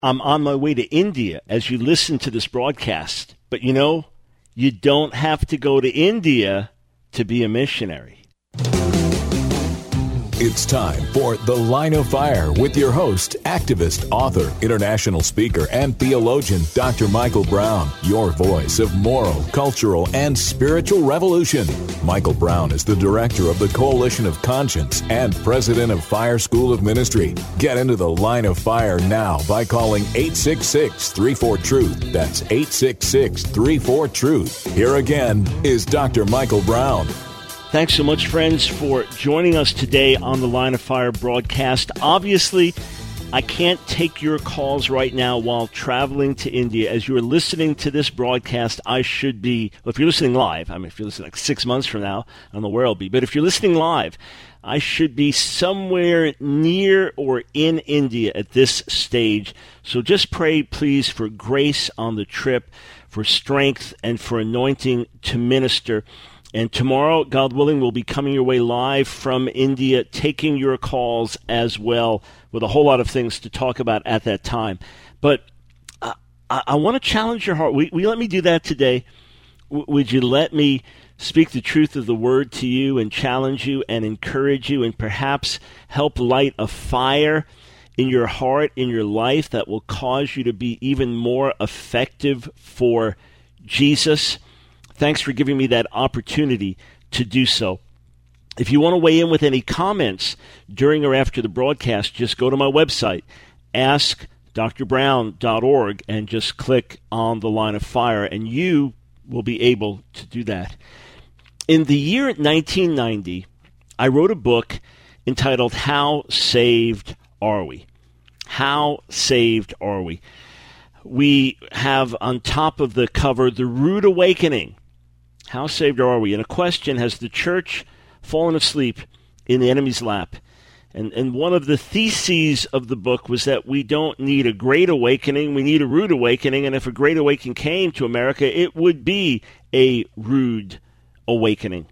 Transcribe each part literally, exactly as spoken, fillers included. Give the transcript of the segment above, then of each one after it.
I'm on my way to India as you listen to this broadcast. But you know, you don't have to go to India to be a missionary. It's time for The Line of Fire with your host, activist, author, international speaker, and theologian, Doctor Michael Brown, your voice of moral, cultural, and spiritual revolution. Michael Brown is the director of the Coalition of Conscience and president of Fire School of Ministry. Get into The Line of Fire now by calling eight six six, three four, truth. That's eight six six, three four, truth. Here again is Doctor Michael Brown. Thanks so much, friends, for joining us today on the Line of Fire broadcast. Obviously, I can't take your calls right now while traveling to India. As you're listening to this broadcast, I should be, well, if you're listening live, I mean, if you're listening like six months from now, I don't know where I'll be, but if you're listening live, I should be somewhere near or in India at this stage. So just pray, please, for grace on the trip, for strength, and for anointing to minister. And tomorrow, God willing, we'll be coming your way live from India, taking your calls as well, with a whole lot of things to talk about at that time. But I, I, I want to challenge your heart. Will, will you let me do that today? W- would you let me speak the truth of the word to you and challenge you and encourage you and perhaps help light a fire in your heart, in your life, that will cause you to be even more effective for Jesus? Thanks for giving me that opportunity to do so. If you want to weigh in with any comments during or after the broadcast, just go to my website, ask dr brown dot org, and just click on the Line of Fire, and you will be able to do that. In the year nineteen ninety, I wrote a book entitled How Saved Are We? How Saved Are We? We have on top of the cover, The Rude Awakening. How saved are we? And a question, has the church fallen asleep in the enemy's lap? And and one of the theses of the book was that we don't need a great awakening, we need a rude awakening, and if a great awakening came to America, it would be a rude awakening.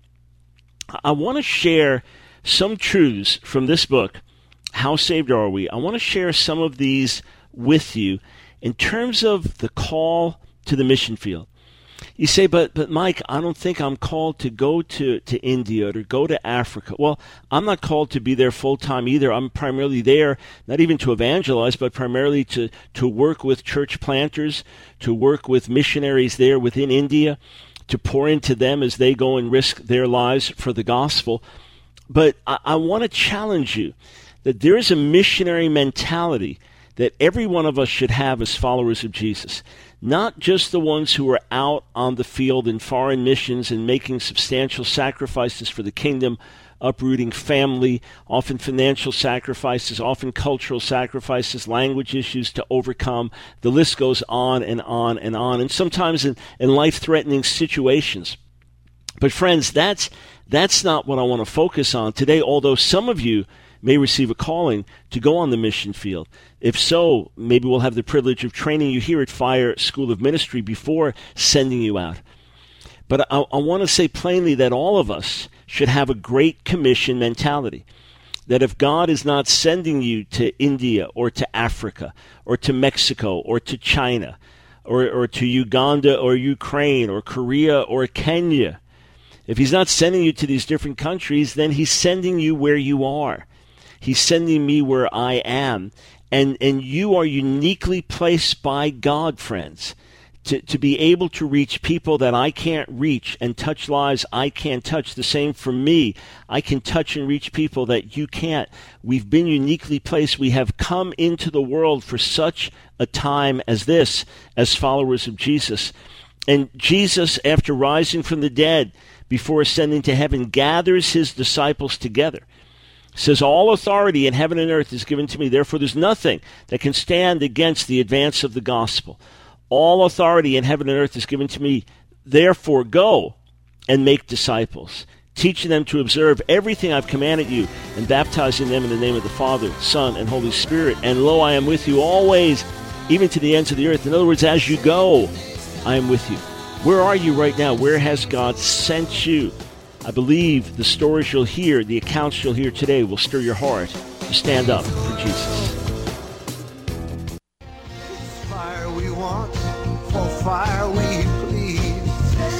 I want to share some truths from this book, How Saved Are We? I want to share some of these with you in terms of the call to the mission field. You say, but but Mike, I don't think I'm called to go to, to India or to go to Africa. Well, I'm not called to be there full-time either. I'm primarily there, not even to evangelize, but primarily to, to work with church planters, to work with missionaries there within India, to pour into them as they go and risk their lives for the gospel. But I, I want to challenge you that there is a missionary mentality that every one of us should have as followers of Jesus. Not just the ones who are out on the field in foreign missions and making substantial sacrifices for the kingdom, uprooting family, often financial sacrifices, often cultural sacrifices, language issues to overcome. The list goes on and on and on, and sometimes in, in life-threatening situations. But friends, that's that's not what I want to focus on today, although some of you may receive a calling to go on the mission field. If so, maybe we'll have the privilege of training you here at Fire School of Ministry before sending you out. But I, I want to say plainly that all of us should have a Great Commission mentality. That if God is not sending you to India or to Africa or to Mexico or to China or, or to Uganda or Ukraine or Korea or Kenya, if he's not sending you to these different countries, then he's sending you where you are. He's sending me where I am. And and you are uniquely placed by God, friends, to, to be able to reach people that I can't reach and touch lives I can't touch. The same for me. I can touch and reach people that you can't. We've been uniquely placed. We have come into the world for such a time as this, as followers of Jesus. And Jesus, after rising from the dead, before ascending to heaven, gathers his disciples together. Says, all authority in heaven and earth is given to me. Therefore, there's nothing that can stand against the advance of the gospel. All authority in heaven and earth is given to me. Therefore, go and make disciples, teaching them to observe everything I've commanded you, and baptizing them in the name of the Father, Son, and Holy Spirit. And lo, I am with you always, even to the ends of the earth. In other words, as you go, I am with you. Where are you right now? Where has God sent you? I believe the stories you'll hear, the accounts you'll hear today will stir your heart to stand up for Jesus. once for fire, will you please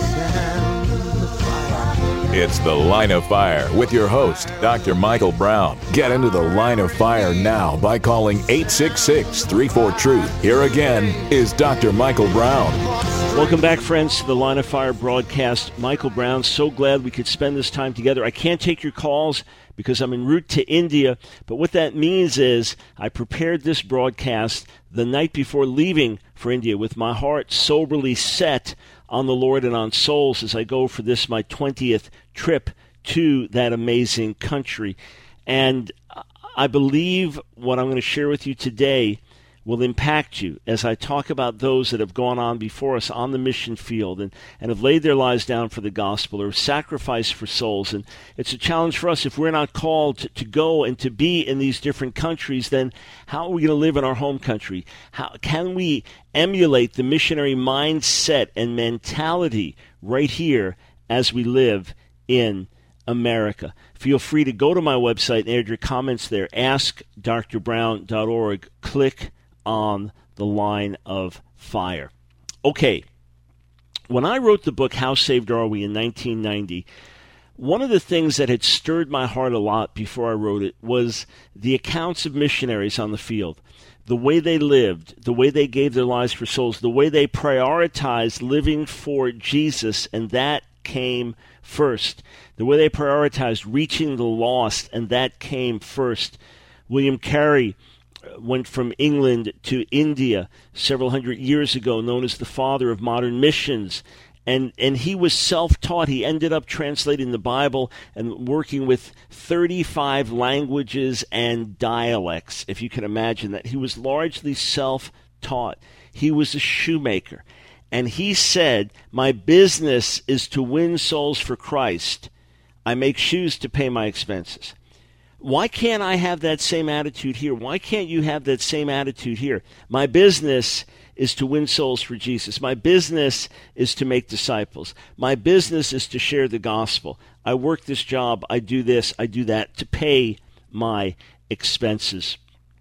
send the fire? It's The Line of Fire with your host, Doctor Michael Brown. Get into the Line of Fire now by calling eight six six, three four, truth. Here again is Doctor Michael Brown. Welcome back, friends, to the Line of Fire broadcast. Michael Brown, so glad we could spend this time together. I can't take your calls because I'm en route to India, but what that means is I prepared this broadcast the night before leaving for India with my heart soberly set on the Lord and on souls as I go for this, my twentieth trip to that amazing country. And I believe what I'm going to share with you today will impact you as I talk about those that have gone on before us on the mission field and, and have laid their lives down for the gospel or sacrificed for souls. And it's a challenge for us. If we're not called to, to go and to be in these different countries, then how are we going to live in our home country? How can we emulate the missionary mindset and mentality right here as we live in America? Feel free to go to my website and add your comments there. ask d r brown dot org. Click on the Line of Fire. Okay, when I wrote the book, How Saved Are We, in nineteen ninety, one of the things that had stirred my heart a lot before I wrote it was the accounts of missionaries on the field, the way they lived, the way they gave their lives for souls, the way they prioritized living for Jesus, and that came first. The way they prioritized reaching the lost, and that came first. William Carey went from England to India several hundred years ago, known as the father of modern missions. And and he was self-taught. He ended up translating the Bible and working with thirty-five languages and dialects, if you can imagine that. He was largely self-taught. He was a shoemaker. And he said, my business is to win souls for Christ. I make shoes to pay my expenses. Why can't I have that same attitude here? Why can't you have that same attitude here? My business is to win souls for Jesus. My business is to make disciples. My business is to share the gospel. I work this job, I do this, I do that to pay my expenses.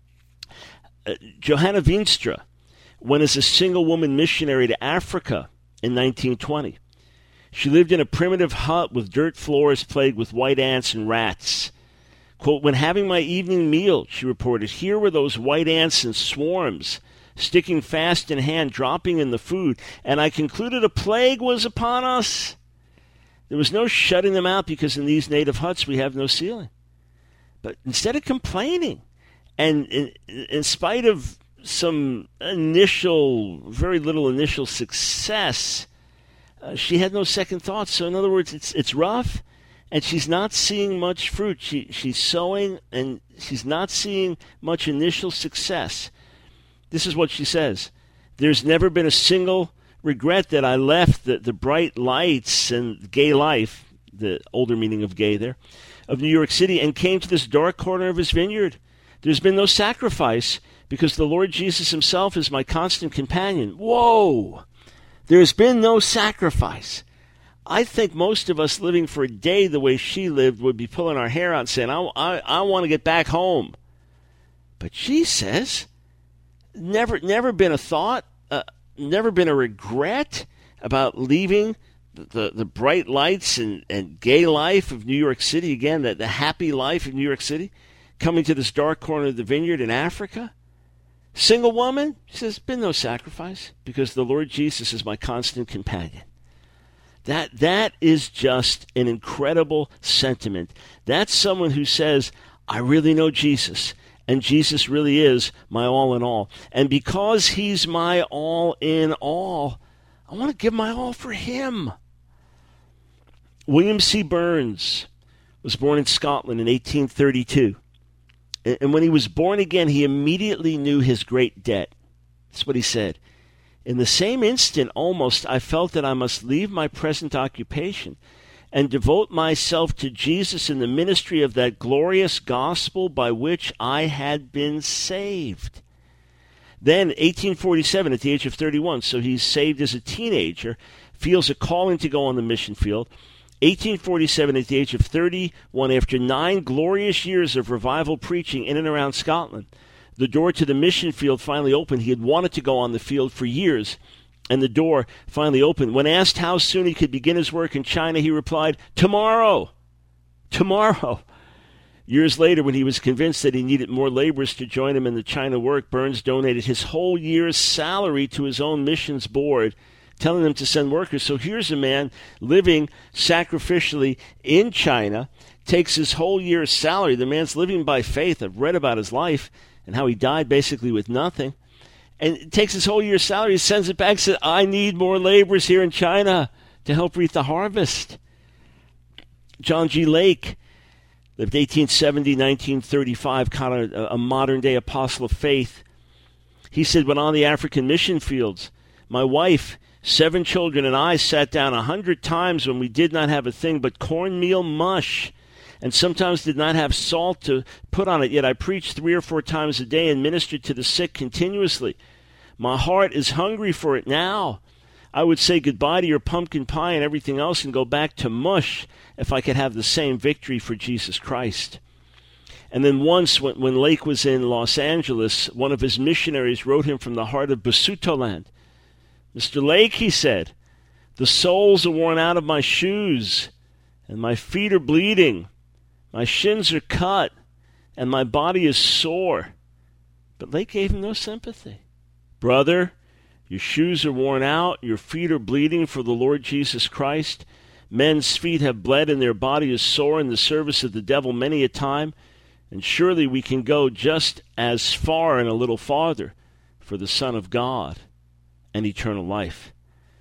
Uh, Johanna Veenstra went as a single woman missionary to Africa in nineteen twenty. She lived in a primitive hut with dirt floors plagued with white ants and rats. Quote, when having my evening meal, she reported, here were those white ants in swarms, sticking fast in hand, dropping in the food, and I concluded a plague was upon us. There was no shutting them out because in these native huts we have no ceiling. But instead of complaining, and in, in spite of some initial, very little initial success, uh, she had no second thoughts. So in other words, it's it's rough. And she's not seeing much fruit. She she's sowing, and she's not seeing much initial success. This is what she says. There's never been a single regret that I left the, the bright lights and gay life, the older meaning of gay there, of New York City, and came to this dark corner of his vineyard. There's been no sacrifice because the Lord Jesus himself is my constant companion. Whoa! There's been no sacrifice. I think most of us living for a day the way she lived would be pulling our hair out and saying, I, I, I want to get back home. But she says, never never been a thought, uh, never been a regret about leaving the, the, the bright lights and, and gay life of New York City, again, the, the happy life of New York City, coming to this dark corner of the vineyard in Africa. Single woman, she says, been no sacrifice because the Lord Jesus is my constant companion. That that is just an incredible sentiment. That's someone who says, I really know Jesus, and Jesus really is my all in all. And because he's my all in all, I want to give my all for him. William C. Burns was born in Scotland in eighteen thirty-two. And when he was born again, he immediately knew his great debt. That's what he said. In the same instant, almost, I felt that I must leave my present occupation and devote myself to Jesus in the ministry of that glorious gospel by which I had been saved. Then, eighteen forty-seven, at the age of thirty-one, so he's saved as a teenager, feels a calling to go on the mission field. eighteen forty-seven, at the age of thirty-one, after nine glorious years of revival preaching in and around Scotland, The door to the mission field finally opened. He had wanted to go on the field for years, and the door finally opened. When asked how soon he could begin his work in China, he replied, tomorrow, tomorrow. Years later, when he was convinced that he needed more laborers to join him in the China work, Burns donated his whole year's salary to his own missions board, telling them to send workers. So here's a man living sacrificially in China, takes his whole year's salary. The man's living by faith. I've read about his life and how he died basically with nothing. And takes his whole year's salary, sends it back, says, I need more laborers here in China to help reap the harvest. John G. Lake lived eighteen seventy to nineteen thirty-five, kind of a modern-day apostle of faith. He said, when on the African mission fields, my wife, seven children, and I sat down a hundred times when we did not have a thing but cornmeal mush, and sometimes did not have salt to put on it. Yet I preached three or four times a day and ministered to the sick continuously. My heart is hungry for it now. I would say goodbye to your pumpkin pie and everything else and go back to mush if I could have the same victory for Jesus Christ. And then once, when, when Lake was in Los Angeles, one of his missionaries wrote him from the heart of Basutoland. Mister Lake, he said, the soles are worn out of my shoes, and my feet are bleeding. My shins are cut, and my body is sore. But Lake gave him no sympathy. Brother, your shoes are worn out, your feet are bleeding for the Lord Jesus Christ. Men's feet have bled and their body is sore in the service of the devil many a time, and surely we can go just as far and a little farther for the Son of God and eternal life.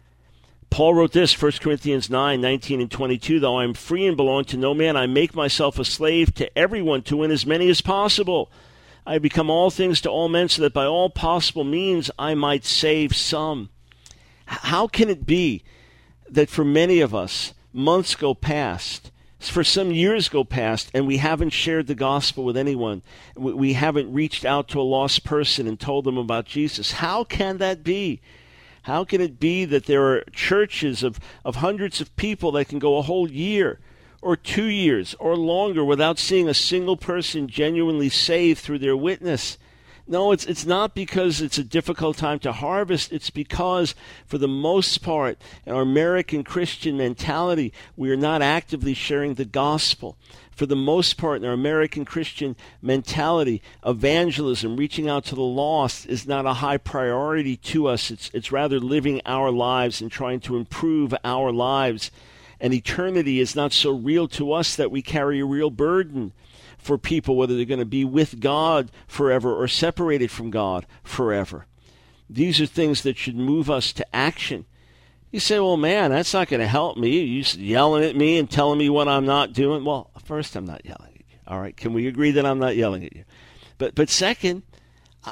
Paul wrote this, First Corinthians nine, nineteen and twenty-two, though I am free and belong to no man, I make myself a slave to everyone to win as many as possible. I have become all things to all men so that by all possible means I might save some. How can it be that for many of us, months go past, for some years go past, and we haven't shared the gospel with anyone? We haven't reached out to a lost person and told them about Jesus. How can that be? How can it be that there are churches of, of hundreds of people that can go a whole year or two years or longer without seeing a single person genuinely saved through their witness? No, it's it's not because it's a difficult time to harvest. It's because, for the most part, in our American Christian mentality, we are not actively sharing the gospel. For the most part, in our American Christian mentality, evangelism, reaching out to the lost, is not a high priority to us. It's it's rather living our lives and trying to improve our lives. And eternity is not so real to us that we carry a real burden for people, whether they're going to be with God forever or separated from God forever. These are things that should move us to action. You say, well, man, that's not going to help me. You're yelling at me and telling me what I'm not doing. Well, first, I'm not yelling at you. All right, can we agree that I'm not yelling at you? But but second, I,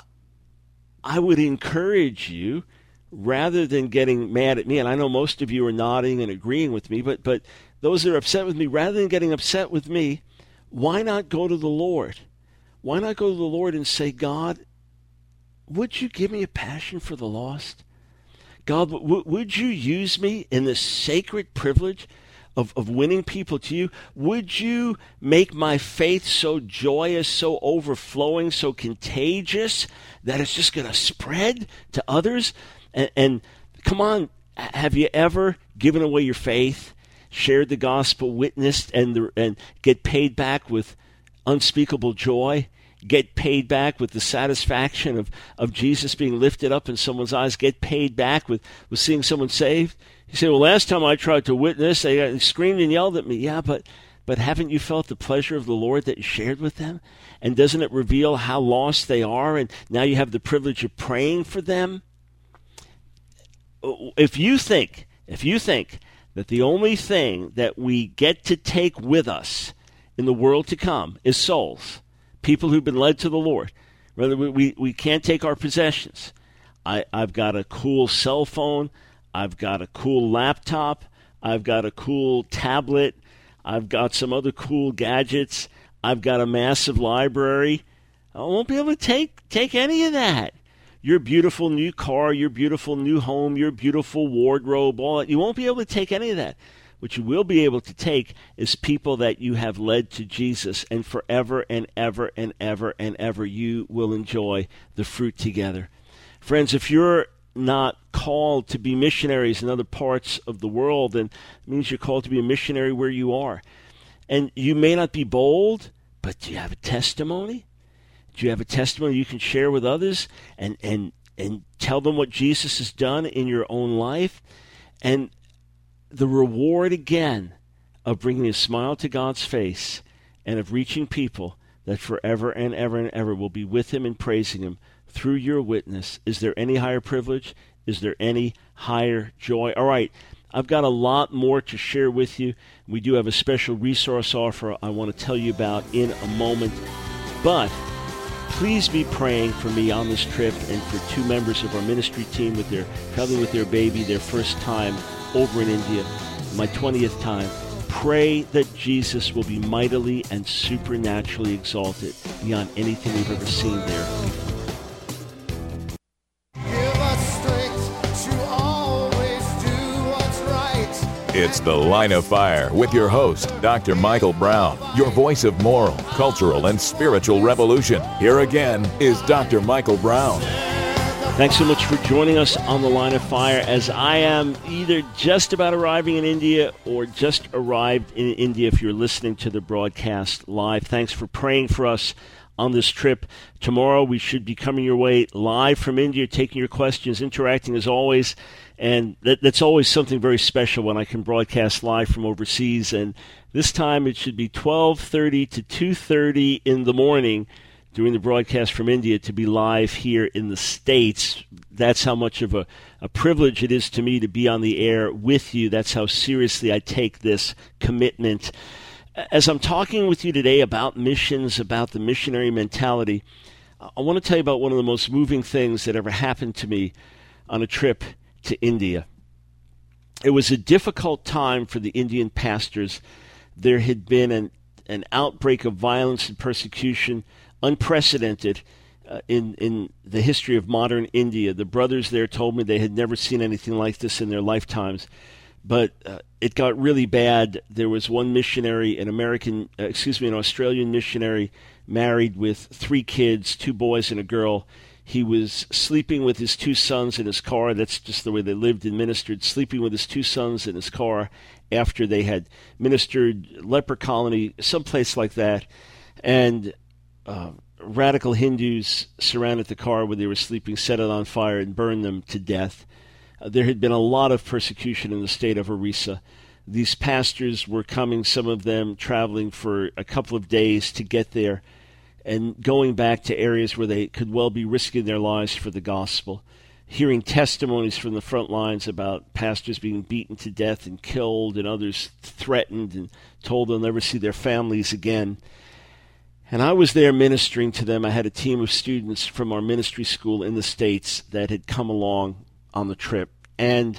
I would encourage you, rather than getting mad at me, and I know most of you are nodding and agreeing with me, but but those that are upset with me, rather than getting upset with me, why not go to the Lord? Why not go to the Lord and say, God, would you give me a passion for the lost? God, w- would you use me in this sacred privilege of, of winning people to you? Would you make my faith so joyous, so overflowing, so contagious that it's just going to spread to others? And, and come on, have you ever given away your faith, shared the gospel, witnessed, and the, and get paid back with unspeakable joy? Get paid back with the satisfaction of, of Jesus being lifted up in someone's eyes? Get paid back with, with seeing someone saved? You say, well, last time I tried to witness, they screamed and yelled at me. Yeah, but but haven't you felt the pleasure of the Lord that you shared with them? And doesn't it reveal how lost they are? And now you have the privilege of praying for them? If you think, if you think that the only thing that we get to take with us in the world to come is souls, people who've been led to the Lord, rather we, we, we can't take our possessions. I, I've got a cool cell phone. I've got a cool laptop. I've got a cool tablet. I've got some other cool gadgets. I've got a massive library. I won't be able to take take any of that. Your beautiful new car, your beautiful new home, your beautiful wardrobe, all that. You won't be able to take any of that what you will be able to take is people that you have led to Jesus, and forever and ever and ever and ever you will enjoy the fruit together. Friends, if you're not called to be missionaries in other parts of the world, then it means you're called to be a missionary where you are. And you may not be bold, but do you have a testimony? Do you have a testimony you can share with others and, and, and tell them what Jesus has done in your own life? And the reward, again, of bringing a smile to God's face and of reaching people that forever and ever and ever will be with him and praising him through your witness. Is there any higher privilege? Is there any higher joy? All right, I've got a lot more to share with you. We do have a special resource offer I want to tell you about in a moment. But please be praying for me on this trip and for two members of our ministry team with their traveling with their baby, their first time over in India, my twentieth time. Pray that Jesus will be mightily and supernaturally exalted beyond anything we've ever seen there before. Give us strength to always do what's right. It's The Line of Fire with your host, Doctor Michael Brown, your voice of moral, cultural, and spiritual revolution. Here again is Doctor Michael Brown. Thanks so much for joining us on The Line of Fire, as I am either just about arriving in India or just arrived in India if you're listening to the broadcast live. Thanks for praying for us on this trip. Tomorrow we should be coming your way live from India, taking your questions, interacting as always. And that, that's always something very special when I can broadcast live from overseas. And this time it should be twelve thirty to two thirty in the morning during the broadcast from India to be live here in the States. That's how much of a, a privilege it is to me to be on the air with you. That's how seriously I take this commitment. As I'm talking with you today about missions, about the missionary mentality, I want to tell you about one of the most moving things that ever happened to me on a trip to India. It was a difficult time for the Indian pastors. There had been an, an outbreak of violence and persecution unprecedented uh, in, in the history of modern India. The brothers there told me they had never seen anything like this in their lifetimes. But uh, it got really bad. There was one missionary, an American, uh, excuse me, an Australian missionary, married with three kids, two boys and a girl. He was sleeping with his two sons in his car. That's just the way they lived and ministered, sleeping with his two sons in his car after they had ministered leper colony, someplace like that. And uh, radical Hindus surrounded the car where they were sleeping, set it on fire, and burned them to death. Uh, there had been a lot of persecution in the state of Orissa. These pastors were coming, some of them traveling for a couple of days to get there and going back to areas where they could well be risking their lives for the gospel, hearing testimonies from the front lines about pastors being beaten to death and killed and others threatened and told they'll never see their families again. And I was there ministering to them. I had a team of students from our ministry school in the States that had come along on the trip. And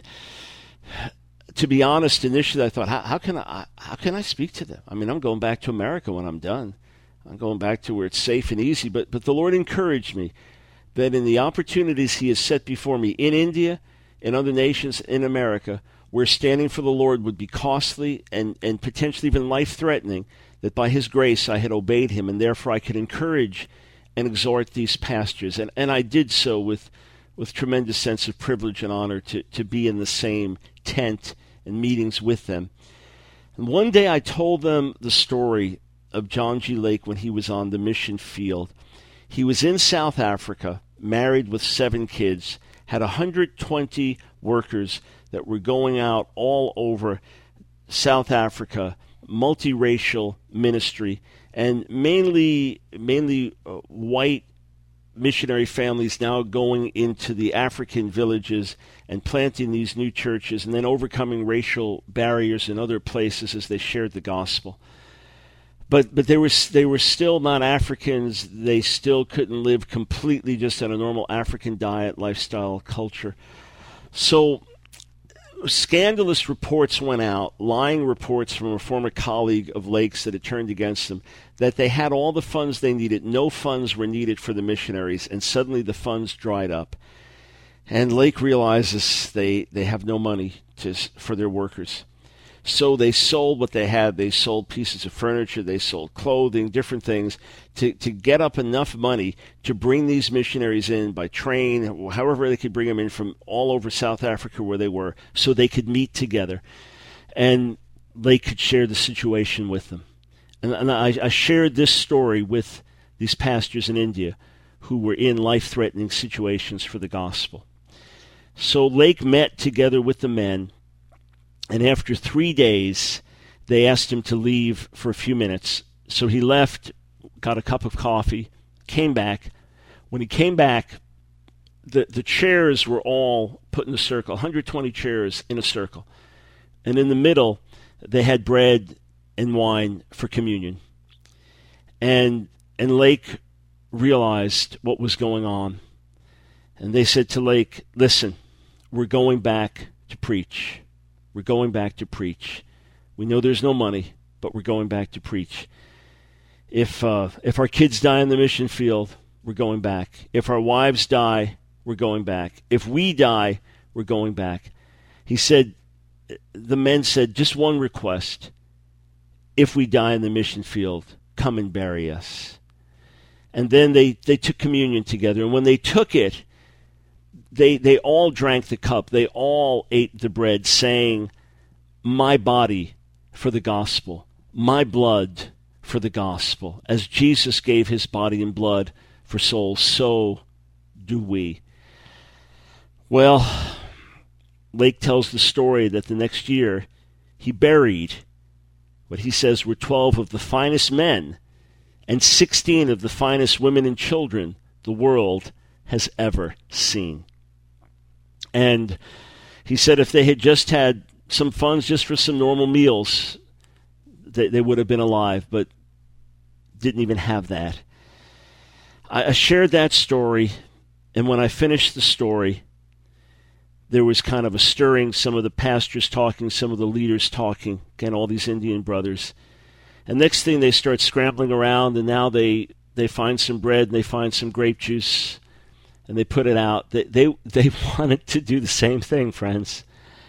to be honest, initially I thought, how, how can I how can I speak to them? I mean, I'm going back to America when I'm done. I'm going back to where it's safe and easy. But but the Lord encouraged me that in the opportunities he has set before me in India, in other nations, in America, where standing for the Lord would be costly and, and potentially even life-threatening, that by his grace I had obeyed him, and therefore I could encourage and exhort these pastors. And, and I did so with with tremendous sense of privilege and honor to, to be in the same tent and meetings with them. And one day I told them the story of John G. Lake when he was on the mission field. He was in South Africa, married with seven kids, had one hundred twenty workers that were going out all over South Africa, multiracial ministry, and mainly mainly uh, white missionary families now going into the African villages and planting these new churches and then overcoming racial barriers in other places as they shared the gospel. But but they were they were still not Africans. They still couldn't live completely just on a normal African diet, lifestyle, culture. So scandalous reports went out, lying reports from a former colleague of Lake's that had turned against them, that they had all the funds they needed. No funds were needed for the missionaries, and suddenly the funds dried up. And Lake realizes they, they have no money to, for their workers. So they sold what they had. They sold pieces of furniture. They sold clothing, different things, to, to get up enough money to bring these missionaries in by train, however they could bring them in from all over South Africa where they were, so they could meet together and they could share the situation with them. And, and I, I shared this story with these pastors in India who were in life-threatening situations for the gospel. So Lake met together with the men, and after three days, they asked him to leave for a few minutes. So he left, got a cup of coffee, came back. When he came back, the, the chairs were all put in a circle, one hundred twenty chairs in a circle. And in the middle, they had bread and wine for communion. And, and Lake realized what was going on. And they said to Lake, listen, we're going back to preach. We're going back to preach. We know there's no money, but we're going back to preach. If uh, if our kids die in the mission field, we're going back. If our wives die, we're going back. If we die, we're going back. He said, the men said, just one request. If we die in the mission field, come and bury us. And then they, they took communion together. And when they took it, They they all drank the cup. They all ate the bread, saying, my body for the gospel, my blood for the gospel. As Jesus gave his body and blood for souls, so do we. Well, Lake tells the story that the next year he buried what he says were twelve of the finest men and sixteen of the finest women and children the world has ever seen. And he said if they had just had some funds just for some normal meals, they, they would have been alive, but didn't even have that. I, I shared that story, and when I finished the story, there was kind of a stirring, some of the pastors talking, some of the leaders talking, again, all these Indian brothers. And next thing, they start scrambling around, and now they, they find some bread, and they find some grape juice, and they put it out. They, they they wanted to do the same thing, friends.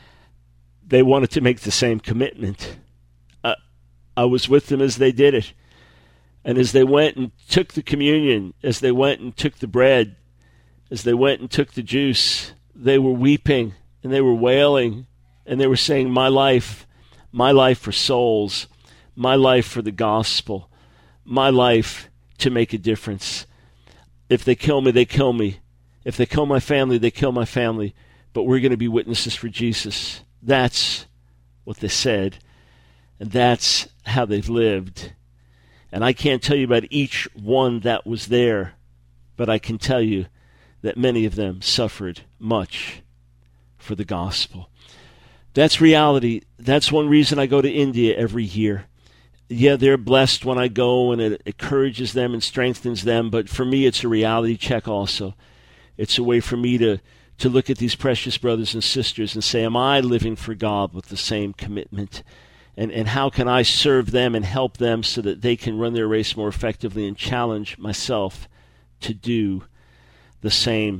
They wanted to make the same commitment. Uh, I was with them as they did it. And as they went and took the communion, as they went and took the bread, as they went and took the juice, they were weeping and they were wailing and they were saying, my life, my life for souls, my life for the gospel, my life to make a difference. If they kill me, they kill me. If they kill my family, they kill my family. But we're going to be witnesses for Jesus. That's what they said. And that's how they've lived. And I can't tell you about each one that was there, but I can tell you that many of them suffered much for the gospel. That's reality. That's one reason I go to India every year. Yeah, they're blessed when I go, and it encourages them and strengthens them, but for me it's a reality check also. It's a way for me to, to look at these precious brothers and sisters and say, am I living for God with the same commitment? And, and how can I serve them and help them so that they can run their race more effectively, and challenge myself to do the same?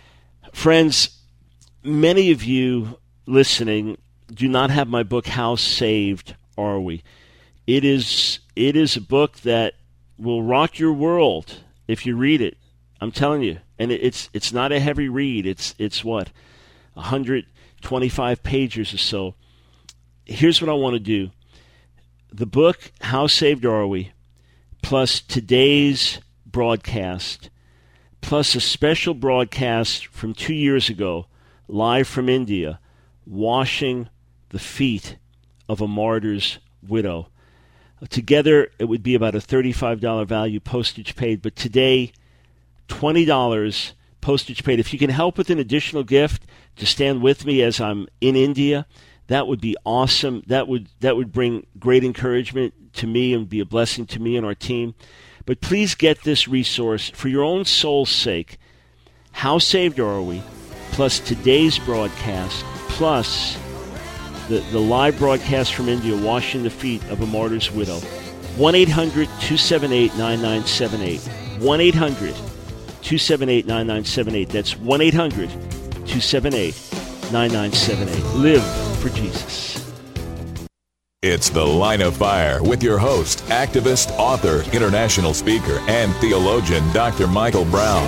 Friends, many of you listening do not have my book, How Saved Are We? It is it is a book that will rock your world if you read it. I'm telling you. And it, it's it's not a heavy read. It's it's what? one hundred twenty-five pages or so. Here's what I want to do. The book, How Saved Are We, plus today's broadcast, plus a special broadcast from two years ago, live from India, washing the feet of a martyr's widow. Together, it would be about a thirty-five dollars value, postage paid. But today, twenty dollars postage paid. If you can help with an additional gift to stand with me as I'm in India, that would be awesome. That would that would bring great encouragement to me and be a blessing to me and our team. But please get this resource for your own soul's sake. How Saved Are We? Plus today's broadcast, plus the, the live broadcast from India, washing the feet of a martyr's widow. one eight hundred two seven eight nine nine seven eight. one eight hundred two seven eight nine nine seven eight. That's one eight hundred two seven eight nine nine seven eight. Live for Jesus. It's The Line of Fire with your host, activist, author, international speaker, and theologian, Doctor Michael Brown.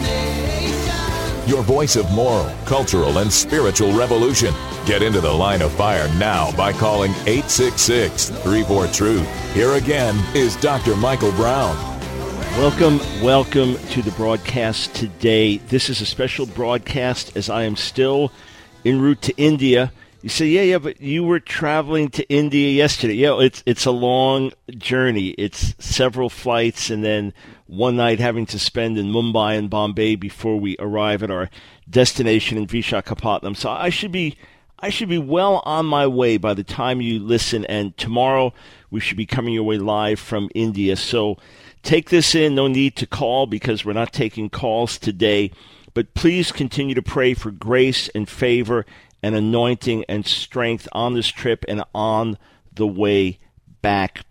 Your voice of moral, cultural, and spiritual revolution. Get into The Line of Fire now by calling eight six six, three four, truth. Here again is Doctor Michael Brown. Welcome, welcome to the broadcast today. This is a special broadcast as I am still en route to India. You say, yeah, yeah, but you were traveling to India yesterday. Yeah, it's it's a long journey. It's several flights and then one night having to spend in Mumbai and Bombay before we arrive at our destination in Visakhapatnam. So I should be I should be well on my way by the time you listen. And tomorrow we should be coming your way live from India. So take this in. No need to call because we're not taking calls today. But please continue to pray for grace and favor and anointing and strength on this trip and on the way back.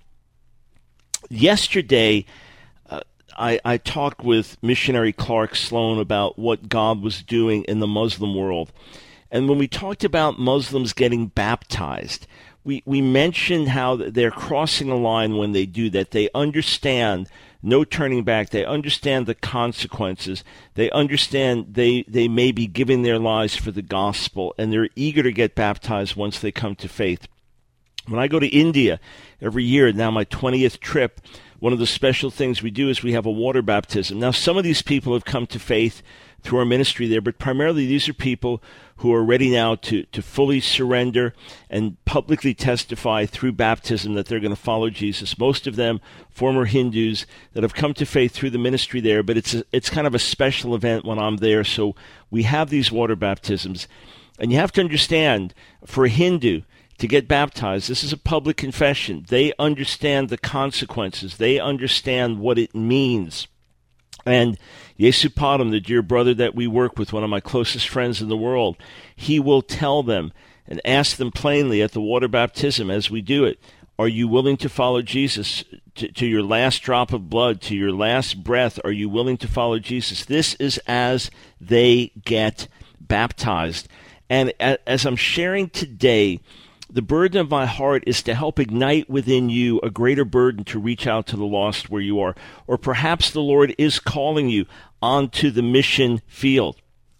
Yesterday, uh, I, I talked with missionary Clark Sloan about what God was doing in the Muslim world. And when we talked about Muslims getting baptized, we, we mentioned how they're crossing a line when they do that. They understand no turning back. They understand the consequences. They understand they, they may be giving their lives for the gospel, and they're eager to get baptized once they come to faith. When I go to India every year, now my twentieth trip, one of the special things we do is we have a water baptism. Now, some of these people have come to faith through our ministry there, but primarily these are people who are ready now to, to fully surrender and publicly testify through baptism that they're going to follow Jesus. Most of them former Hindus that have come to faith through the ministry there, but it's a, it's kind of a special event when I'm there. So we have these water baptisms. And you have to understand, for a Hindu to get baptized, this is a public confession. They understand the consequences. They understand what it means. And Yesupadam, the dear brother that we work with, one of my closest friends in the world, he will tell them and ask them plainly at the water baptism as we do it, are you willing to follow Jesus to, to your last drop of blood, to your last breath? Are you willing to follow Jesus? This is as they get baptized. And as I'm sharing today, the burden of my heart is to help ignite within you a greater burden to reach out to the lost where you are. Or perhaps the Lord is calling you onto the mission field.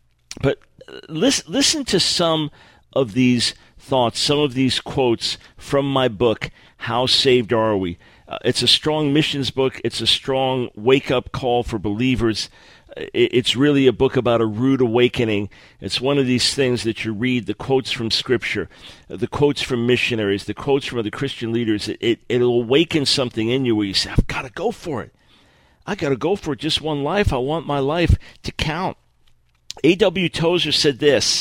But listen, listen to some of these thoughts, some of these quotes from my book, How Saved Are We? Uh, it's a strong missions book. It's a strong wake-up call for believers. It's really a book about a rude awakening. It's one of these things that you read, the quotes from Scripture, the quotes from missionaries, the quotes from other Christian leaders. It, it, it'll awaken something in you where you say, I've got to go for it. I got to go for it. Just one life. I want my life to count. A W Tozer said this,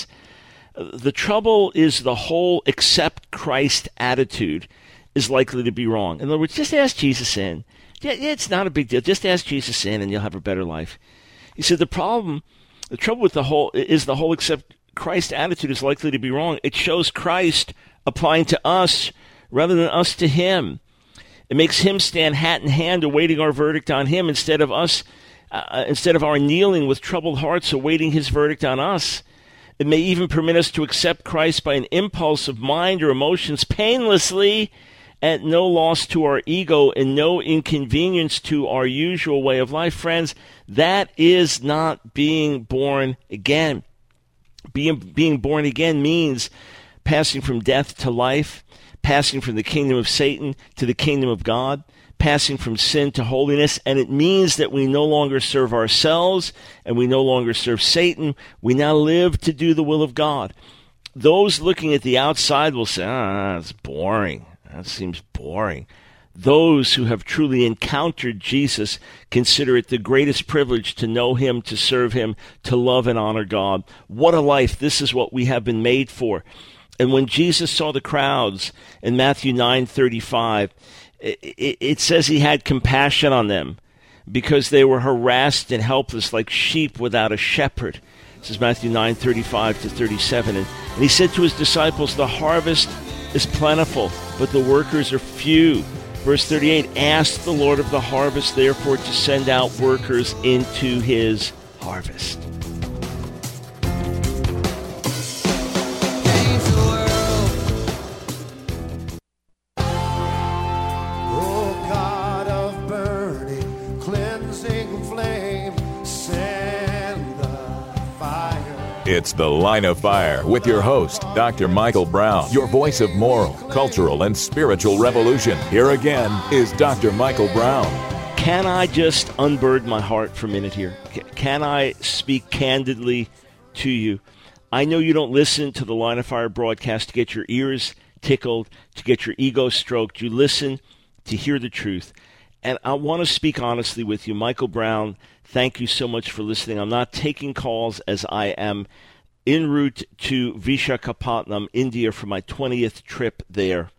the trouble is the whole accept Christ attitude is likely to be wrong. In other words, just ask Jesus in. Yeah, it's not a big deal. Just ask Jesus in and you'll have a better life. He said the problem, the trouble with the whole, is the whole accept Christ attitude is likely to be wrong. It shows Christ applying to us rather than us to him. It makes him stand hat in hand awaiting our verdict on him instead of us, uh, instead of our kneeling with troubled hearts awaiting his verdict on us. It may even permit us to accept Christ by an impulse of mind or emotions painlessly at no loss to our ego and no inconvenience to our usual way of life. Friends, that is not being born again. Being, being born again means passing from death to life, passing from the kingdom of Satan to the kingdom of God, passing from sin to holiness, and it means that we no longer serve ourselves and we no longer serve Satan. We now live to do the will of God. Those looking at the outside will say, ah, it's boring. That seems boring. Those who have truly encountered Jesus consider it the greatest privilege to know him, to serve him, to love and honor God. What a life. This is what we have been made for. And when Jesus saw the crowds in Matthew nine thirty-five, it, it, it says he had compassion on them because they were harassed and helpless like sheep without a shepherd. This is Matthew nine thirty-five to thirty-seven. And, and he said to his disciples, the harvest is plentiful, but the workers are few. Verse thirty-eight, ask the Lord of the harvest, therefore, to send out workers into his harvest. It's The Line of Fire with your host, Doctor Michael Brown, your voice of moral, cultural, and spiritual revolution. Here again is Doctor Michael Brown. Can I just unburden my heart for a minute here? Can I speak candidly to you? I know you don't listen to the Line of Fire broadcast to get your ears tickled, to get your ego stroked. You listen to hear the truth. And I want to speak honestly with you. Michael Brown, thank you so much for listening. I'm not taking calls as I am en route to Visakhapatnam, India for my twentieth trip there.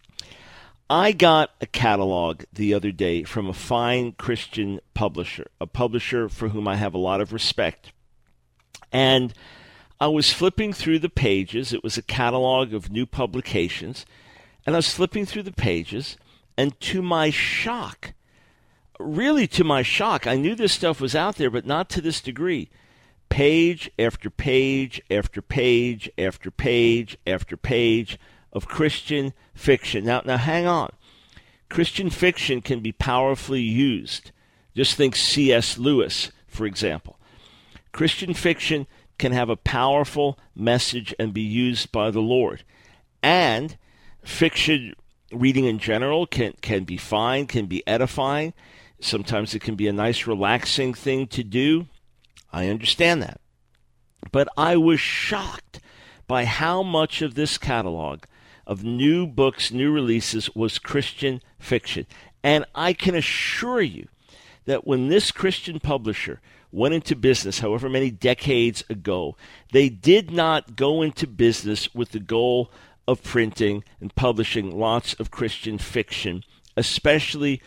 I got a catalog the other day from a fine Christian publisher, a publisher for whom I have a lot of respect. And I was flipping through the pages. It was a catalog of new publications. And I was flipping through the pages, and to my shock, really to my shock, I knew this stuff was out there, but not to this degree. Page after page after page after page after page of Christian fiction. Now, now hang on. Christian fiction can be powerfully used. Just think C S Lewis, for example. Christian fiction can have a powerful message and be used by the Lord. And fiction reading in general can, can be fine, can be edifying. Sometimes it can be a nice, relaxing thing to do. I understand that. But I was shocked by how much of this catalog of new books, new releases, was Christian fiction. And I can assure you that when this Christian publisher went into business, however many decades ago, they did not go into business with the goal of printing and publishing lots of Christian fiction, especially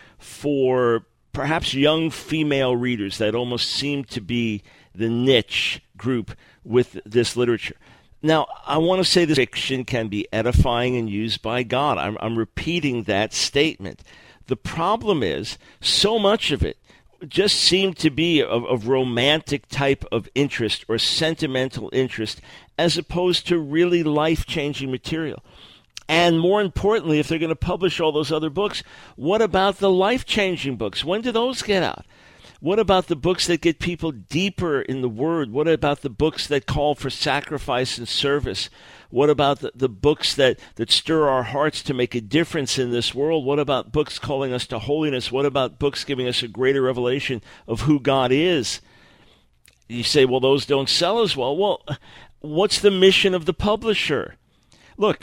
for perhaps young female readers that almost seem to be the niche group with this literature. Now, I want to say that fiction can be edifying and used by God. I'm, I'm repeating that statement. The problem is, so much of it just seemed to be of, of romantic type of interest or sentimental interest as opposed to really life-changing material. And more importantly, if they're going to publish all those other books, what about the life-changing books? When do those get out? What about the books that get people deeper in the Word? What about the books that call for sacrifice and service? What about the, the books that, that stir our hearts to make a difference in this world? What about books calling us to holiness? What about books giving us a greater revelation of who God is? You say, well, those don't sell as well. Well, what's the mission of the publisher? Look,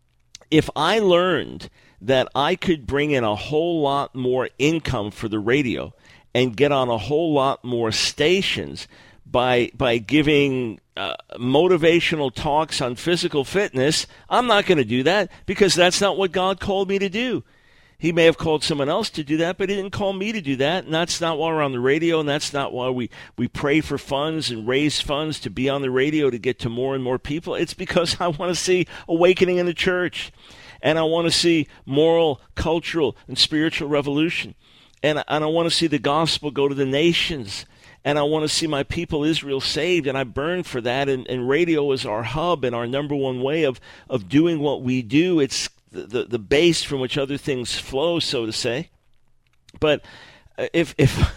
if I learned that I could bring in a whole lot more income for the radio and get on a whole lot more stations by by giving uh, motivational talks on physical fitness, I'm not going to do that because that's not what God called me to do. He may have called someone else to do that, but he didn't call me to do that, and that's not why we're on the radio, and that's not why we, we pray for funds and raise funds to be on the radio to get to more and more people. It's because I want to see awakening in the church, and I want to see moral, cultural, and spiritual revolution, and, and I want to see the gospel go to the nations, and I want to see my people Israel saved, and I burn for that, and, and radio is our hub and our number one way of, of doing what we do. It's the, the, the base from which other things flow, so to say. But if if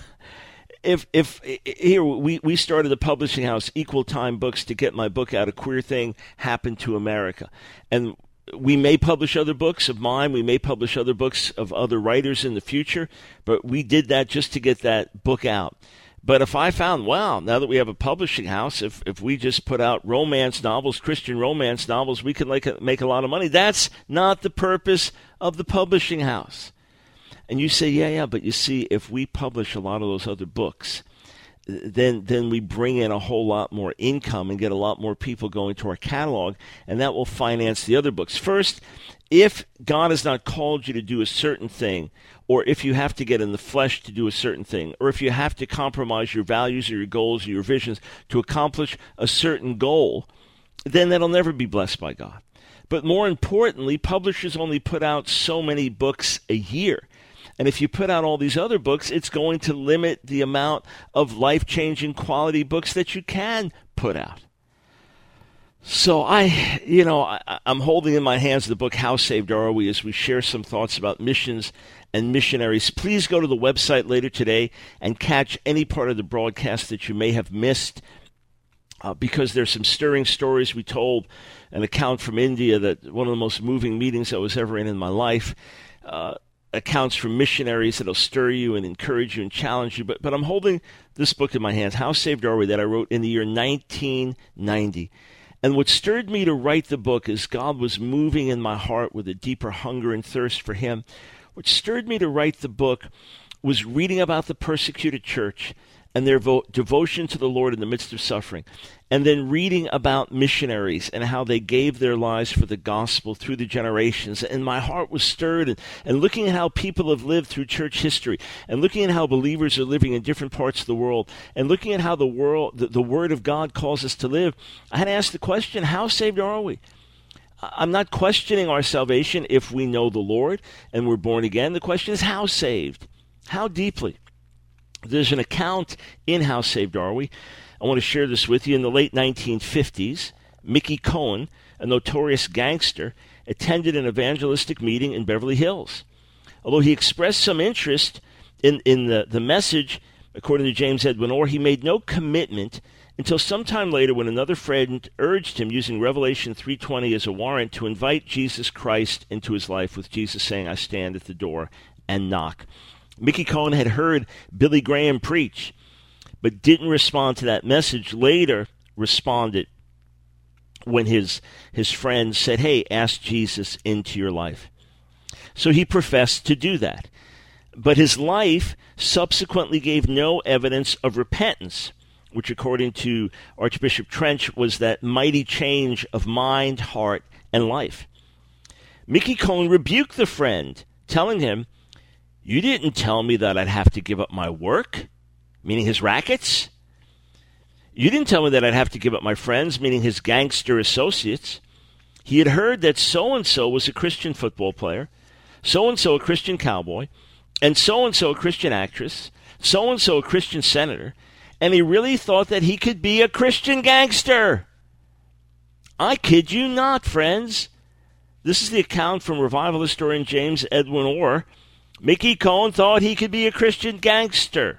if if here we, we started the publishing house Equal Time Books to get my book out, A Queer Thing Happened to America. And we may publish other books of mine. We may publish other books of other writers in the future. But we did that just to get that book out. But if I found, wow, now that we have a publishing house, if, if we just put out romance novels, Christian romance novels, we can like, make a lot of money. That's not the purpose of the publishing house. And you say, yeah, yeah, but you see, if we publish a lot of those other books, then then we bring in a whole lot more income and get a lot more people going to our catalog, and that will finance the other books. First, if God has not called you to do a certain thing, or if you have to get in the flesh to do a certain thing, or if you have to compromise your values or your goals or your visions to accomplish a certain goal, then that'll never be blessed by God. But more importantly, publishers only put out so many books a year. And if you put out all these other books, it's going to limit the amount of life-changing quality books that you can put out. So I, you know, I, I'm holding in my hands the book, How Saved Are We?, as we share some thoughts about missions and missionaries. Please go to the website later today and catch any part of the broadcast that you may have missed. uh, because there's some stirring stories we told, an account from India that one of the most moving meetings I was ever in in my life, uh, accounts from missionaries that'll stir you and encourage you and challenge you. But, but I'm holding this book in my hands, How Saved Are We?, that I wrote in the year nineteen ninety. And what stirred me to write the book is God was moving in my heart with a deeper hunger and thirst for him. What stirred me to write the book was reading about the persecuted church and their vo- devotion to the Lord in the midst of suffering, and then reading about missionaries and how they gave their lives for the gospel through the generations. And my heart was stirred, and, and looking at how people have lived through church history, and looking at how believers are living in different parts of the world, and looking at how the world, the, the Word of God calls us to live, I had to ask the question, how saved are we? I'm not questioning our salvation if we know the Lord and we're born again. The question is, how saved? How deeply? There's an account in How Saved Are We? I want to share this with you. In the late nineteen fifties, Mickey Cohen, a notorious gangster, attended an evangelistic meeting in Beverly Hills. Although he expressed some interest in, in the, the message, according to James Edwin Orr, he made no commitment until sometime later when another friend urged him, using Revelation three twenty as a warrant, to invite Jesus Christ into his life, with Jesus saying, "I stand at the door and knock." Mickey Cohen had heard Billy Graham preach, but didn't respond to that message. Later responded when his his friend said, "Hey, ask Jesus into your life." So he professed to do that. But his life subsequently gave no evidence of repentance, which according to Archbishop Trench was that mighty change of mind, heart, and life. Mickey Cohen rebuked the friend, telling him, "You didn't tell me that I'd have to give up my work," meaning his rackets. "You didn't tell me that I'd have to give up my friends," meaning his gangster associates. He had heard that so-and-so was a Christian football player, so-and-so a Christian cowboy, and so-and-so a Christian actress, so-and-so a Christian senator, and he really thought that he could be a Christian gangster. I kid you not, friends. This is the account from revival historian James Edwin Orr. Mickey Cohen thought he could be a Christian gangster.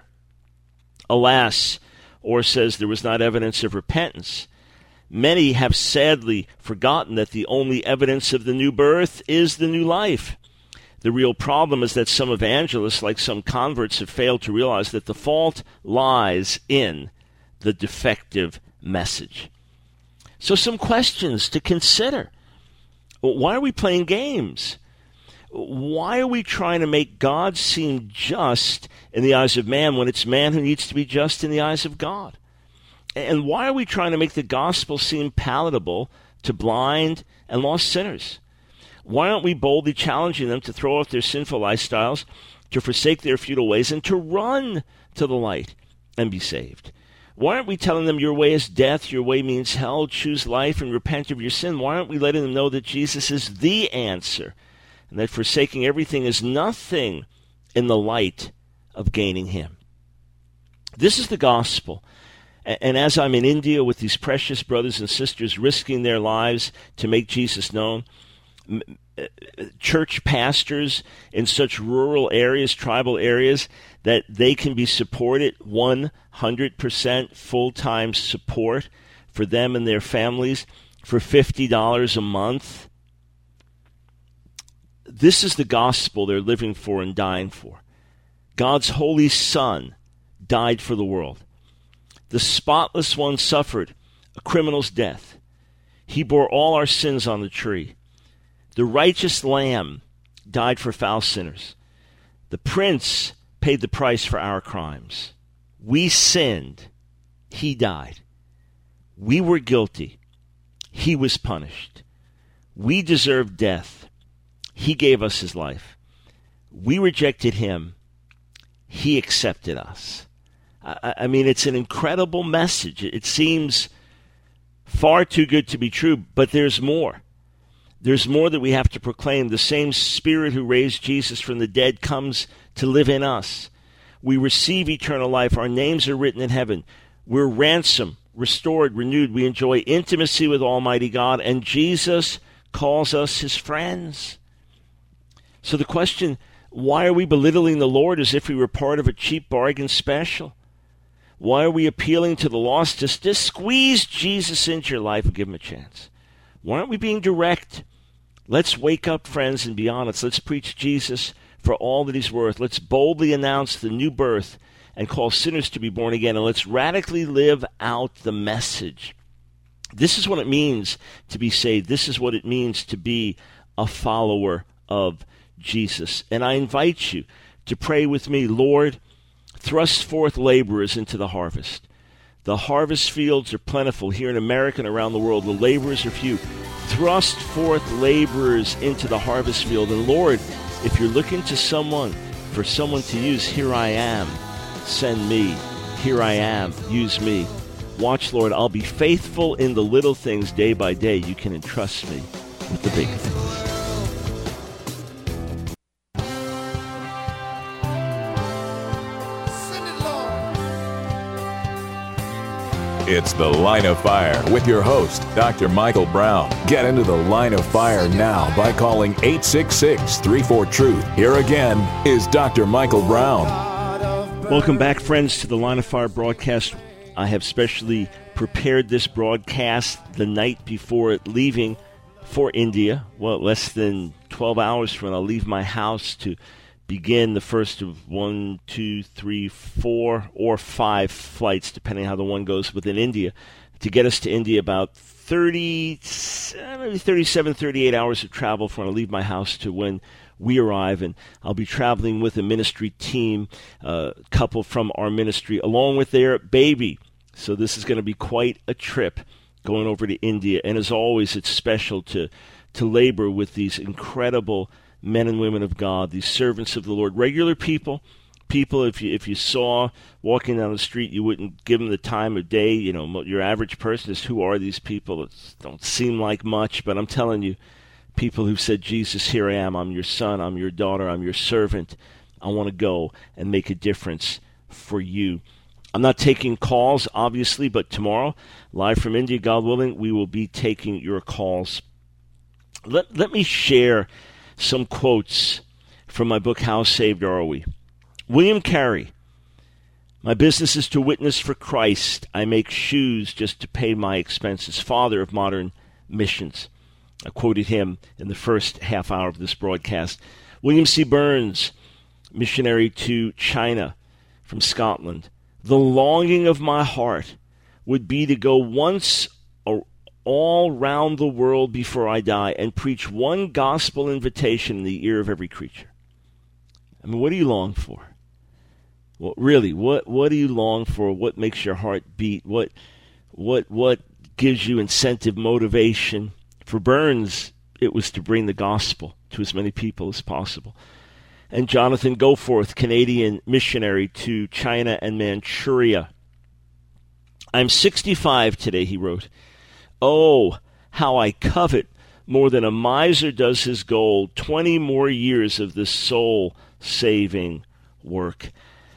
Alas, Orr says there was not evidence of repentance. Many have sadly forgotten that the only evidence of the new birth is the new life. The real problem is that some evangelists, like some converts, have failed to realize that the fault lies in the defective message. So some questions to consider. Why are we playing games? Why are we trying to make God seem just in the eyes of man when it's man who needs to be just in the eyes of God? And why are we trying to make the gospel seem palatable to blind and lost sinners? Why aren't we boldly challenging them to throw off their sinful lifestyles, to forsake their futile ways, and to run to the light and be saved? Why aren't we telling them your way is death, your way means hell, choose life and repent of your sin? Why aren't we letting them know that Jesus is the answer, and that forsaking everything is nothing in the light of gaining him? This is the gospel. And as I'm in India with these precious brothers and sisters risking their lives to make Jesus known, church pastors in such rural areas, tribal areas, that they can be supported one hundred percent full-time support for them and their families for fifty dollars a month. This is the gospel they're living for and dying for. God's holy Son died for the world. The spotless one suffered a criminal's death. He bore all our sins on the tree. The righteous Lamb died for foul sinners. The Prince paid the price for our crimes. We sinned. He died. We were guilty. He was punished. We deserved death. He gave us his life. We rejected him. He accepted us. I, I mean, it's an incredible message. It seems far too good to be true, but there's more. There's more that we have to proclaim. The same Spirit who raised Jesus from the dead comes to live in us. We receive eternal life. Our names are written in heaven. We're ransomed, restored, renewed. We enjoy intimacy with Almighty God, and Jesus calls us his friends. So the question, why are we belittling the Lord as if we were part of a cheap bargain special? Why are we appealing to the lost? Just, just squeeze Jesus into your life and give him a chance. Why aren't we being direct? Let's wake up, friends, and be honest. Let's preach Jesus for all that he's worth. Let's boldly announce the new birth and call sinners to be born again. And let's radically live out the message. This is what it means to be saved. This is what it means to be a follower of Jesus. And I invite you to pray with me, Lord, thrust forth laborers into the harvest. The harvest fields are plentiful here in America and around the world. The laborers are few. Thrust forth laborers into the harvest field. And Lord, if you're looking to someone, for someone to use, here I am. Send me. Here I am. Use me. Watch, Lord, I'll be faithful in the little things day by day. You can entrust me with the big things. It's The Line of Fire with your host, Doctor Michael Brown. Get into the Line of Fire now by calling eight six six, three four, truth. Here again is Doctor Michael Brown. Welcome back, friends, to the Line of Fire broadcast. I have specially prepared this broadcast the night before leaving for India. Well, less than twelve hours from when I'll leave my house to begin the first of one, two, three, four, or five flights, depending how the one goes within India, to get us to India. About thirty, maybe thirty-seven, thirty-eight hours of travel from when I leave my house to when we arrive. And I'll be traveling with a ministry team, a uh, couple from our ministry, along with their baby. So this is going to be quite a trip going over to India. And as always, it's special to to labor with these incredible men and women of God, these servants of the Lord, regular people, people if you if you saw walking down the street, you wouldn't give them the time of day. You know, your average person is, who are these people? It don't seem like much, but I'm telling you, people who've said, Jesus, here I am, I'm your son, I'm your daughter, I'm your servant. I want to go and make a difference for you. I'm not taking calls, obviously, but tomorrow, live from India, God willing, we will be taking your calls. Let, let me share some quotes from my book, How Saved Are We? William Carey, my business is to witness for Christ. I make shoes just to pay my expenses. Father of modern missions. I quoted him in the first half hour of this broadcast. William C. Burns, missionary to China from Scotland. The longing of my heart would be to go once all round the world before I die and preach one gospel invitation in the ear of every creature. I mean, what do you long for? Well, really, what what do you long for? What makes your heart beat? What what what gives you incentive, motivation? For Burns, it was to bring the gospel to as many people as possible. And Jonathan Goforth, Canadian missionary to China and Manchuria. I'm sixty-five today, he wrote. Oh, how I covet, more than a miser does his gold, twenty more years of this soul-saving work.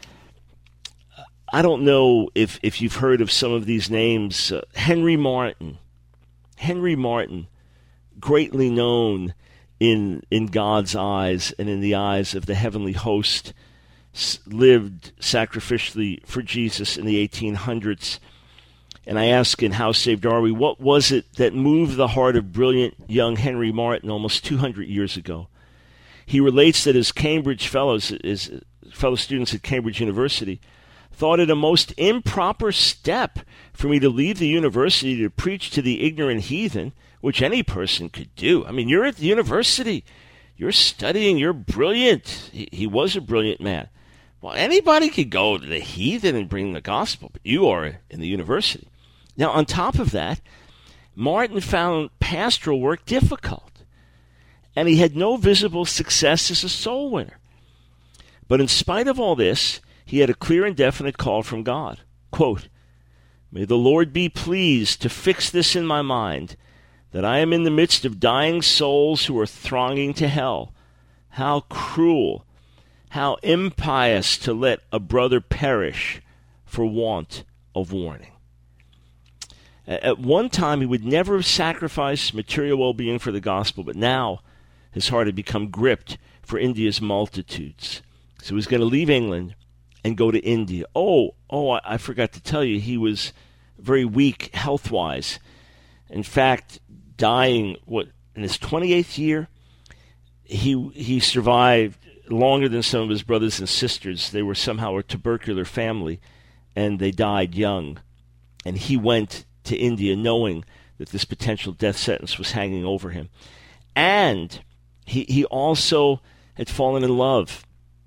I don't know if, if you've heard of some of these names. Uh, Henry Martin. Henry Martin, greatly known in in God's eyes and in the eyes of the heavenly host, s- lived sacrificially for Jesus in the eighteen hundreds. And I ask in How Saved Are We, what was it that moved the heart of brilliant young Henry Martin almost two hundred years ago? He relates that his Cambridge fellows, his fellow students at Cambridge University, thought it a most improper step for me to leave the university to preach to the ignorant heathen, which any person could do. I mean, you're at the university, you're studying, you're brilliant. He, he was a brilliant man. Well, anybody could go to the heathen and bring the gospel, but you are in the university. Now, on top of that, Martin found pastoral work difficult, and he had no visible success as a soul winner. But in spite of all this, he had a clear and definite call from God. Quote, "May the Lord be pleased to fix this in my mind, that I am in the midst of dying souls who are thronging to hell. How cruel, how impious to let a brother perish for want of warning." At one time, he would never have sacrificed material well-being for the gospel, but now his heart had become gripped for India's multitudes. So he was going to leave England and go to India. Oh, oh, I, I forgot to tell you, he was very weak health-wise. In fact, dying, what, in his twenty-eighth year, he he survived longer than some of his brothers and sisters. They were somehow a tubercular family, and they died young. And he went to India knowing that this potential death sentence was hanging over him. And he he also had fallen in love.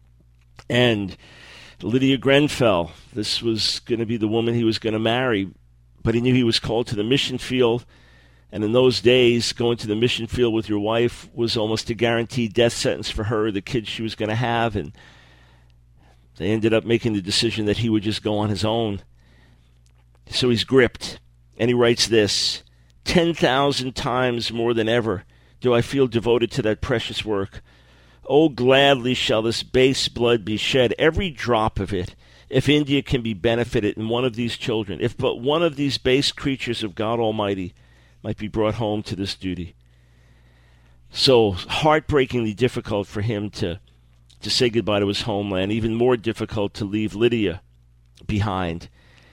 And Lydia Grenfell, this was going to be the woman he was going to marry, but he knew he was called to the mission field. And in those days, going to the mission field with your wife was almost a guaranteed death sentence for her, the kids she was going to have. And they ended up making the decision that he would just go on his own. So he's gripped, and he writes this: ten thousand times more than ever do I feel devoted to that precious work. Oh, gladly shall this base blood be shed, every drop of it, if India can be benefited in one of these children, if but one of these base creatures of God Almighty might be brought home to this duty. So heartbreakingly difficult for him to, to say goodbye to his homeland, even more difficult to leave Lydia behind.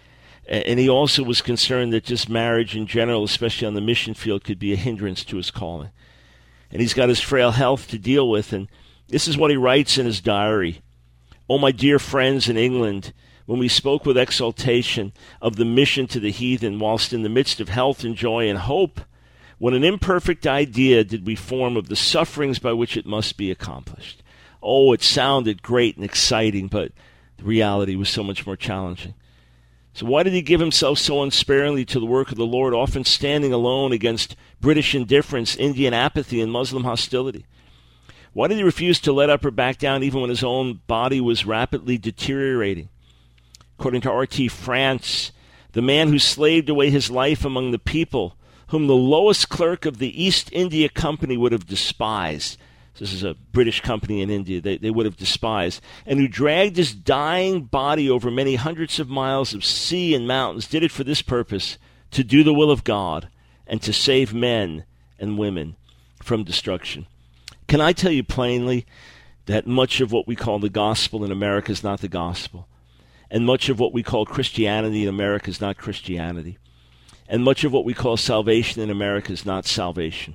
And he also was concerned that just marriage in general, especially on the mission field, could be a hindrance to his calling. And he's got his frail health to deal with, and this is what he writes in his diary. Oh, my dear friends in England, when we spoke with exultation of the mission to the heathen, whilst in the midst of health and joy and hope, what an imperfect idea did we form of the sufferings by which it must be accomplished. Oh, it sounded great and exciting, but the reality was so much more challenging. So why did he give himself so unsparingly to the work of the Lord, often standing alone against British indifference, Indian apathy, and Muslim hostility? Why did he refuse to let up or back down even when his own body was rapidly deteriorating? According to R T France, the man who slaved away his life among the people whom the lowest clerk of the East India Company would have despised. This is a British company in India. They, they would have despised. And who dragged his dying body over many hundreds of miles of sea and mountains, did it for this purpose, to do the will of God and to save men and women from destruction. Can I tell you plainly that much of what we call the gospel in America is not the gospel? And much of what we call Christianity in America is not Christianity. And much of what we call salvation in America is not salvation.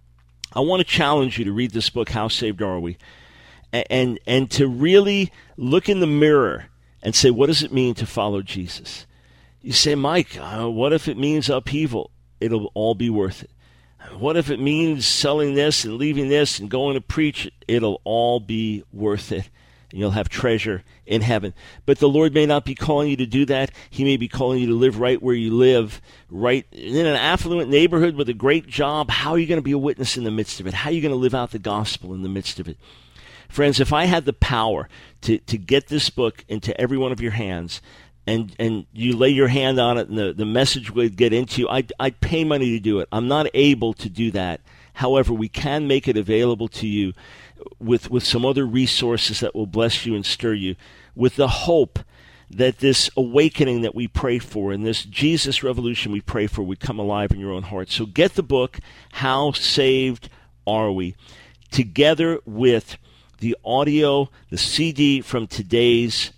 I want to challenge you to read this book, How Saved Are We? And, and, and to really look in the mirror and say, what does it mean to follow Jesus? You say, Mike, uh, what if it means upheaval? It'll all be worth it. What if it means selling this and leaving this and going to preach? It'll all be worth it. And you'll have treasure in heaven. But the Lord may not be calling you to do that. He may be calling you to live right where you live, right in an affluent neighborhood with a great job. How are you going to be a witness in the midst of it? How are you going to live out the gospel in the midst of it? Friends, if I had the power to, to get this book into every one of your hands, and, and you lay your hand on it and the, the message would get into you, I'd, I'd pay money to do it. I'm not able to do that. However, we can make it available to you with with some other resources that will bless you and stir you, with the hope that this awakening that we pray for and this Jesus revolution we pray for would come alive in your own heart. So get the book, How Saved Are We? Together with the audio, the C D from today's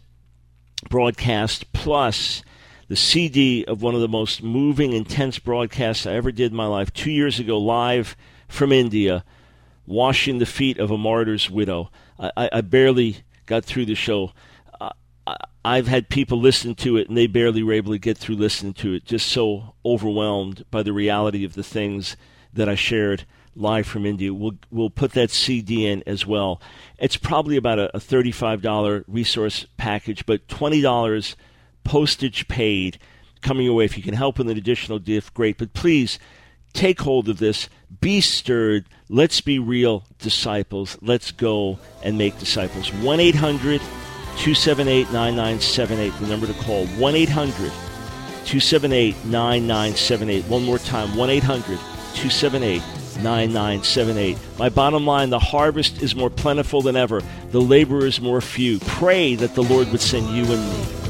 broadcast, plus the C D of one of the most moving, intense broadcasts I ever did in my life, two years ago, live from India, washing the feet of a martyr's widow. I, I barely got through the show. Uh, I've had people listen to it, and they barely were able to get through listening to it, just so overwhelmed by the reality of the things that I shared live from India. We'll, we'll put that C D in as well. It's probably about a, a thirty-five dollars resource package, but twenty dollars postage paid coming your way. If you can help with an additional gift, great. But please, take hold of this. Be stirred. Let's be real disciples. Let's go and make disciples. one eight hundred two seven eight nine nine seven eight, the number to call. one eight hundred two seven eight nine nine seven eight. One more time, one eight hundred two seven eight nine nine seven eight. My bottom line, the harvest is more plentiful than ever. The laborers more few. Pray that the Lord would send you and me.